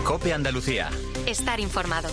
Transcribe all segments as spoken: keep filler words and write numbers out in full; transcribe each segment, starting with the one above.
COPE Andalucía. Estar informado.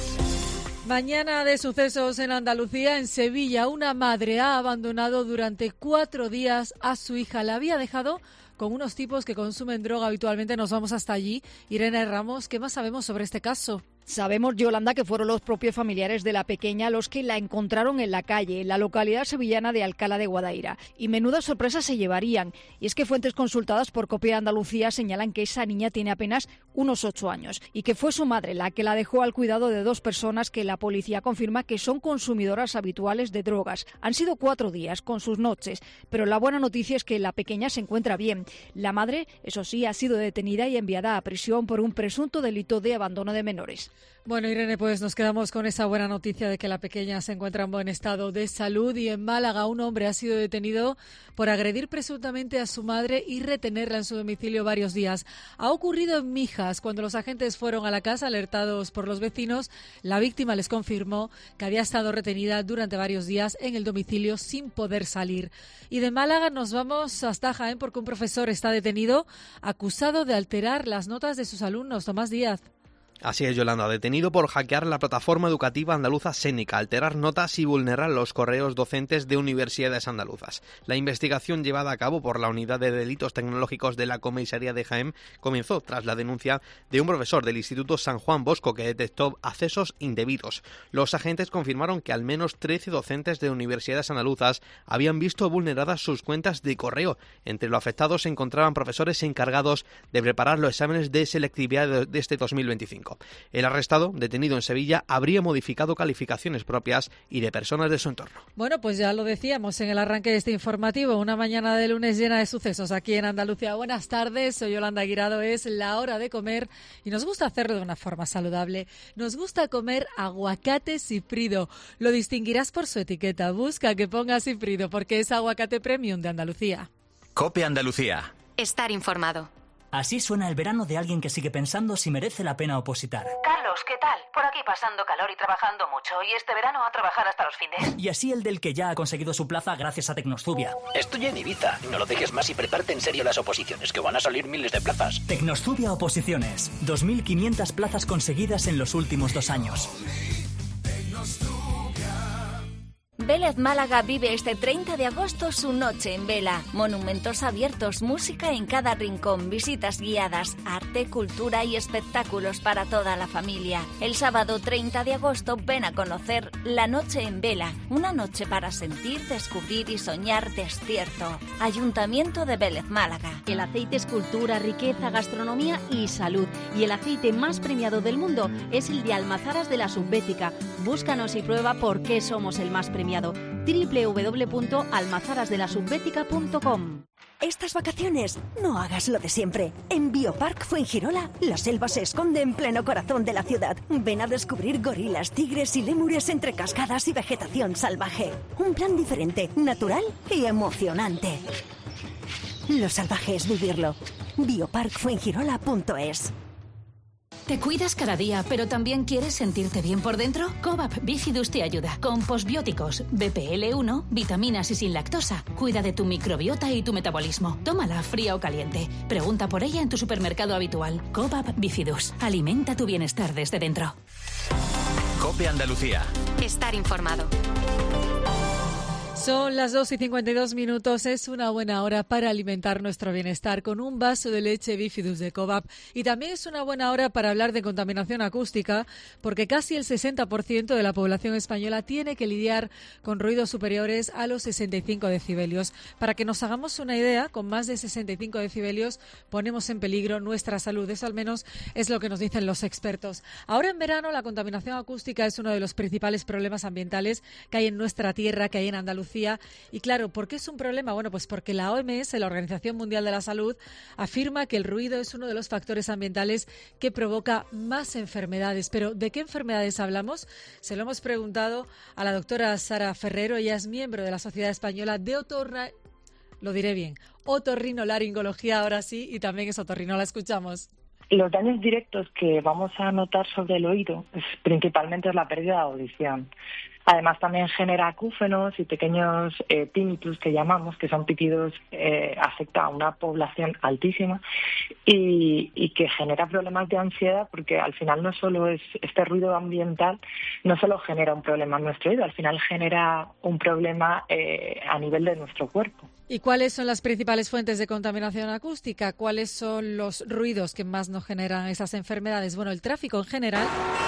Mañana de sucesos en Andalucía. En Sevilla, una madre ha abandonado durante cuatro días a su hija. La había dejado con unos tipos que consumen droga habitualmente. Nos vamos hasta allí. Irene Ramos, ¿qué más sabemos sobre este caso? Sabemos, Yolanda, que fueron los propios familiares de la pequeña los que la encontraron en la calle, en la localidad sevillana de Alcalá de Guadaira. Y menuda sorpresa se llevarían. Y es que fuentes consultadas por COPE Andalucía señalan que esa niña tiene apenas unos ocho años y que fue su madre la que la dejó al cuidado de dos personas que la policía confirma que son consumidoras habituales de drogas. Han sido cuatro días con sus noches, pero la buena noticia es que la pequeña se encuentra bien. La madre, eso sí, ha sido detenida y enviada a prisión por un presunto delito de abandono de menores. Bueno, Irene, pues nos quedamos con esa buena noticia de que la pequeña se encuentra en buen estado de salud. Y en Málaga, un hombre ha sido detenido por agredir presuntamente a su madre y retenerla en su domicilio varios días. Ha ocurrido en Mijas. Cuando los agentes fueron a la casa, alertados por los vecinos, la víctima les confirmó que había estado retenida durante varios días en el domicilio sin poder salir. Y de Málaga nos vamos hasta Jaén porque un profesor está detenido acusado de alterar las notas de sus alumnos. Tomás Díaz. Así es, Yolanda, detenido por hackear la plataforma educativa andaluza Sénica, alterar notas y vulnerar los correos docentes de universidades andaluzas. La investigación llevada a cabo por la Unidad de Delitos Tecnológicos de la Comisaría de Jaén comenzó tras la denuncia de un profesor del Instituto San Juan Bosco que detectó accesos indebidos. Los agentes confirmaron que al menos trece docentes de universidades andaluzas habían visto vulneradas sus cuentas de correo. Entre los afectados se encontraban profesores encargados de preparar los exámenes de selectividad de este dos mil veinticinco. El arrestado, detenido en Sevilla, habría modificado calificaciones propias y de personas de su entorno. Bueno, pues ya lo decíamos en el arranque de este informativo, una mañana de lunes llena de sucesos aquí en Andalucía. Buenas tardes, soy Yolanda Guirado, es la hora de comer y nos gusta hacerlo de una forma saludable. Nos gusta comer aguacate Sifrido. Lo distinguirás por su etiqueta. Busca que ponga Sifrido porque es aguacate premium de Andalucía. COPE Andalucía. Estar informado. Así suena el verano de alguien que sigue pensando si merece la pena opositar. Carlos, ¿qué tal? Por aquí pasando calor y trabajando mucho. Y este verano a trabajar hasta los fines. Y así el del que ya ha conseguido su plaza gracias a Tecnostubia. Estoy en Ibiza. No lo dejes más y prepárate en serio las oposiciones, que van a salir miles de plazas. Tecnostubia Oposiciones. dos mil quinientas plazas conseguidas en los últimos dos años. Vélez Málaga vive este treinta de agosto su noche en vela. Monumentos abiertos, música en cada rincón, visitas guiadas, arte, cultura y espectáculos para toda la familia. El sábado treinta de agosto ven a conocer La Noche en Vela, una noche para sentir, descubrir y soñar despierto. Ayuntamiento de Vélez Málaga. El aceite es cultura, riqueza, gastronomía y salud. Y el aceite más premiado del mundo es el de Almazaras de la Subbética. Búscanos y prueba por qué somos el más premiado. doble u doble u doble u punto almazaras de la subbética punto com. Estas vacaciones no hagas lo de siempre. En Biopark Fuengirola, la selva se esconde en pleno corazón de la ciudad. Ven a descubrir gorilas, tigres y lémures entre cascadas y vegetación salvaje. Un plan diferente, natural y emocionante. Lo salvaje es vivirlo. biopark fuengirola punto es. ¿Te cuidas cada día, pero también quieres sentirte bien por dentro? Cobap Bifidus te ayuda. Con postbióticos, B P L uno, vitaminas y sin lactosa. Cuida de tu microbiota y tu metabolismo. Tómala fría o caliente. Pregunta por ella en tu supermercado habitual. Cobap Bifidus. Alimenta tu bienestar desde dentro. COPE Andalucía. Estar informado. Son las dos y cincuenta y dos minutos. Es una buena hora para alimentar nuestro bienestar con un vaso de leche Bifidus de Cobap. Y también es una buena hora para hablar de contaminación acústica, porque casi el sesenta por ciento de la población española tiene que lidiar con ruidos superiores a los sesenta y cinco decibelios. Para que nos hagamos una idea, con más de sesenta y cinco decibelios ponemos en peligro nuestra salud. Eso al menos es lo que nos dicen los expertos. Ahora en verano la contaminación acústica es uno de los principales problemas ambientales que hay en nuestra tierra, que hay en Andalucía. Y claro, ¿por qué es un problema? Bueno, pues porque la O M S, la Organización Mundial de la Salud, afirma que el ruido es uno de los factores ambientales que provoca más enfermedades. Pero ¿de qué enfermedades hablamos? Se lo hemos preguntado a la doctora Sara Ferrero. Ella es miembro de la Sociedad Española de Otorra... Lo diré bien, otorrinolaringología, ahora sí, y también es otorrino. La escuchamos. Los daños directos que vamos a notar sobre el oído es principalmente la pérdida de audición. Además, también genera acúfenos y pequeños eh, tinnitus que llamamos, que son pitidos, eh, afecta a una población altísima. y, y que genera problemas de ansiedad, porque al final no solo es este ruido ambiental, no solo genera un problema en nuestro oído, al final genera un problema eh, a nivel de nuestro cuerpo. ¿Y cuáles son las principales fuentes de contaminación acústica? ¿Cuáles son los ruidos que más nos generan esas enfermedades? Bueno, el tráfico en general.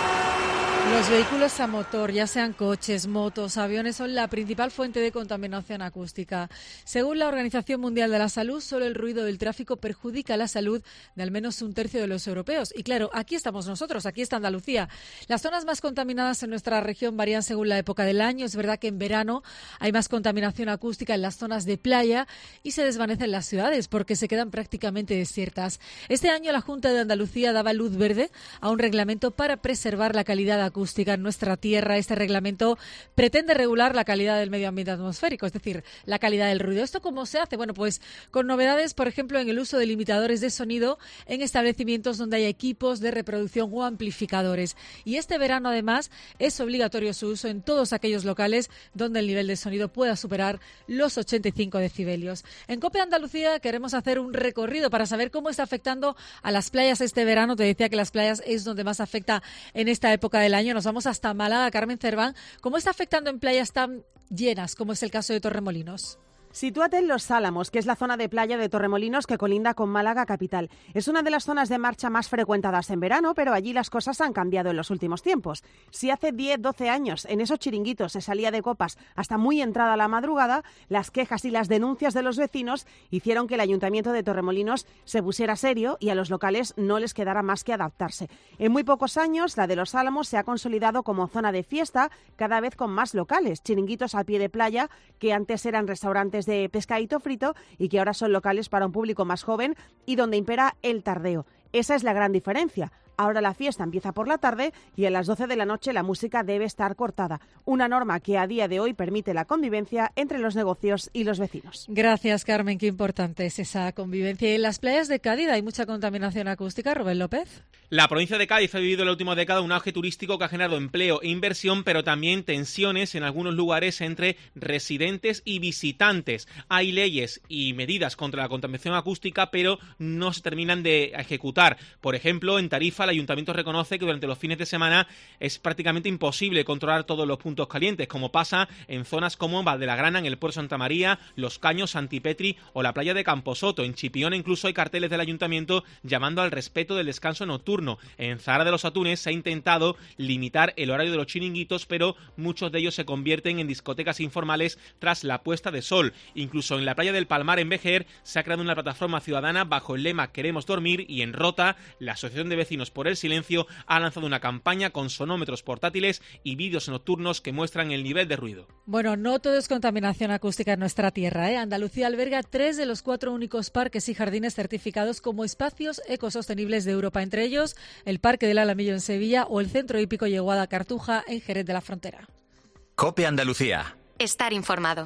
Los vehículos a motor, ya sean coches, motos, aviones, son la principal fuente de contaminación acústica. Según la Organización Mundial de la Salud, solo el ruido del tráfico perjudica la salud de al menos un tercio de los europeos. Y claro, aquí estamos nosotros, aquí está Andalucía. Las zonas más contaminadas en nuestra región varían según la época del año. Es verdad que en verano hay más contaminación acústica en las zonas de playa y se desvanecen las ciudades porque se quedan prácticamente desiertas. Este año la Junta de Andalucía daba luz verde a un reglamento para preservar la calidad acústica acústica en nuestra tierra. Este reglamento pretende regular la calidad del medio ambiente atmosférico, es decir, la calidad del ruido. ¿Esto cómo se hace? Bueno, pues con novedades, por ejemplo, en el uso de limitadores de sonido en establecimientos donde hay equipos de reproducción o amplificadores. Y este verano, además, es obligatorio su uso en todos aquellos locales donde el nivel de sonido pueda superar los ochenta y cinco decibelios. En COPE Andalucía queremos hacer un recorrido para saber cómo está afectando a las playas este verano. Te decía que las playas es donde más afecta en esta época del año. Nos vamos hasta Málaga. Carmen Cerván, ¿cómo está afectando en playas tan llenas como es el caso de Torremolinos? Sitúate en Los Álamos, que es la zona de playa de Torremolinos que colinda con Málaga capital. Es una de las zonas de marcha más frecuentadas en verano, pero allí las cosas han cambiado en los últimos tiempos. Si hace diez, doce años en esos chiringuitos se salía de copas hasta muy entrada la madrugada, las quejas y las denuncias de los vecinos hicieron que el Ayuntamiento de Torremolinos se pusiera serio y a los locales no les quedara más que adaptarse. En muy pocos años, la de Los Álamos se ha consolidado como zona de fiesta, cada vez con más locales, chiringuitos a pie de playa que antes eran restaurantes de pescadito frito y que ahora son locales para un público más joven y donde impera el tardeo. Esa es la gran diferencia. Ahora la fiesta empieza por la tarde y a las doce de la noche la música debe estar cortada. Una norma que a día de hoy permite la convivencia entre los negocios y los vecinos. Gracias, Carmen. Qué importante es esa convivencia. Y en las playas de Cádiz hay mucha contaminación acústica. Rubén López. La provincia de Cádiz ha vivido en la última década un auge turístico que ha generado empleo e inversión, pero también tensiones en algunos lugares entre residentes y visitantes. Hay leyes y medidas contra la contaminación acústica, pero no se terminan de ejecutar. Por ejemplo, en Tarifa, el Ayuntamiento reconoce que durante los fines de semana es prácticamente imposible controlar todos los puntos calientes, como pasa en zonas como Valdelagrana, en el Puerto Santa María, Los Caños, Santipetri o la playa de Camposoto. En Chipiona incluso hay carteles del Ayuntamiento llamando al respeto del descanso nocturno. En Zahara de los Atunes se ha intentado limitar el horario de los chiringuitos, pero muchos de ellos se convierten en discotecas informales tras la puesta de sol. Incluso en la playa del Palmar, en Vejer, se ha creado una plataforma ciudadana bajo el lema Queremos dormir, y en Rota, la Asociación de Vecinos por el Silencio ha lanzado una campaña con sonómetros portátiles y vídeos nocturnos que muestran el nivel de ruido. Bueno, no todo es contaminación acústica en nuestra tierra, ¿eh? Andalucía alberga tres de los cuatro únicos parques y jardines certificados como espacios ecosostenibles de Europa, entre ellos el Parque del Alamillo en Sevilla o el Centro Hípico Yeguada Cartuja en Jerez de la Frontera. COPE Andalucía. Estar informado.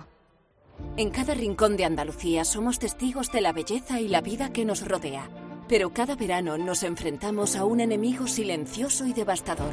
En cada rincón de Andalucía somos testigos de la belleza y la vida que nos rodea. Pero cada verano nos enfrentamos a un enemigo silencioso y devastador.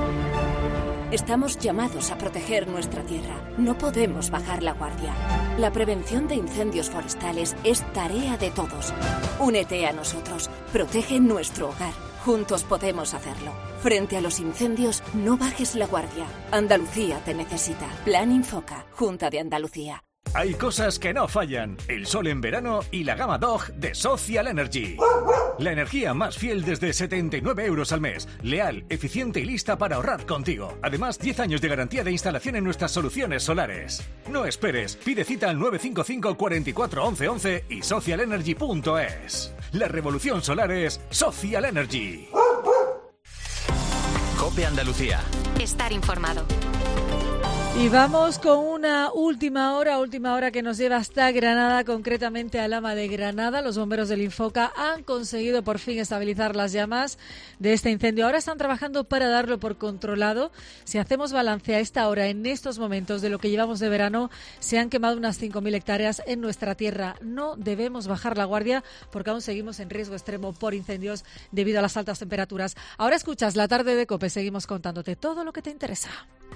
Estamos llamados a proteger nuestra tierra. No podemos bajar la guardia. La prevención de incendios forestales es tarea de todos. Únete a nosotros. Protege nuestro hogar. Juntos podemos hacerlo. Frente a los incendios, no bajes la guardia. Andalucía te necesita. Plan Infoca. Junta de Andalucía. Hay cosas que no fallan. El sol en verano y la gama Dog de Social Energy. La energía más fiel desde setenta y nueve euros al mes. Leal, eficiente y lista para ahorrar contigo. Además, diez años de garantía de instalación en nuestras soluciones solares. No esperes. Pide cita al nueve cinco cinco, cuatro cuatro, once once y social energy punto es. La revolución solar es Social Energy. COPE Andalucía. Estar informado. Y vamos con una última hora, última hora que nos lleva hasta Granada, concretamente a Lama de Granada. Los bomberos del Infoca han conseguido por fin estabilizar las llamas de este incendio. Ahora están trabajando para darlo por controlado. Si hacemos balance a esta hora, en estos momentos de lo que llevamos de verano, se han quemado unas cinco mil hectáreas en nuestra tierra. No debemos bajar la guardia porque aún seguimos en riesgo extremo por incendios debido a las altas temperaturas. Ahora escuchas La Tarde de COPE. Seguimos contándote todo lo que te interesa.